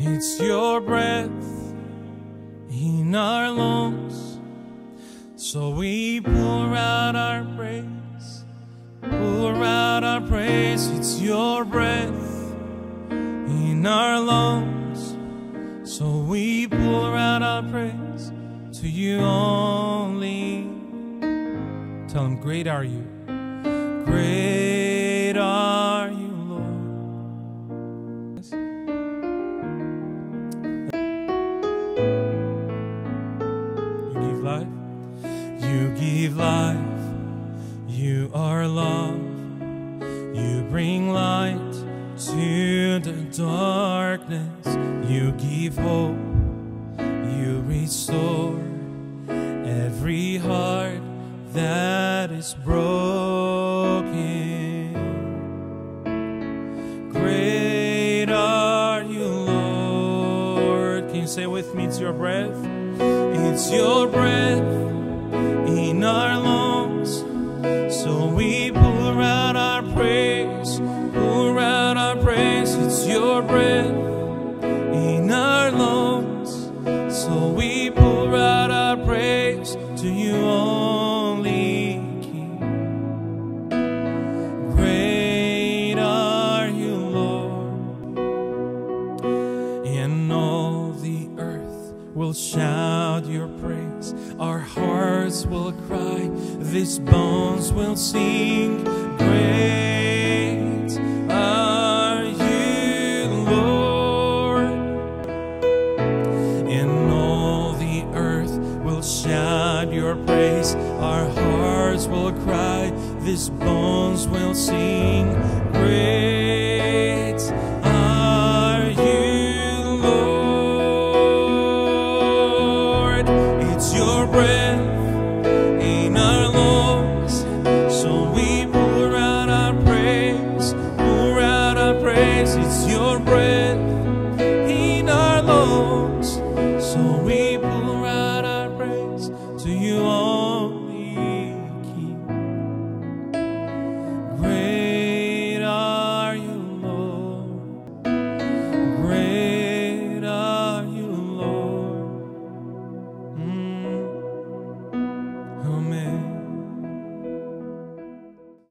It's your breath in our lungs, so we pour out our praise, pour out our praise. It's your breath in our lungs, so we pour out our praise to you only. Tell him, great are you, great are you, Lord. You give life, you give life, you are love, you bring light to the darkness, you give hope, you restore every heart that is broken. Great are you, Lord. Can you say it with me? It's your breath. It's your breath in our lungs, so we pour out our praise, pour out our praise. It's your breath in our lungs, so we pour out our praise to you only, King. Great are you, Lord. And all the earth will shout your praise. Our hearts will cry, these bones will sing. Great are you, Lord. And all the earth will shout your praise. Our hearts will cry, these bones will sing.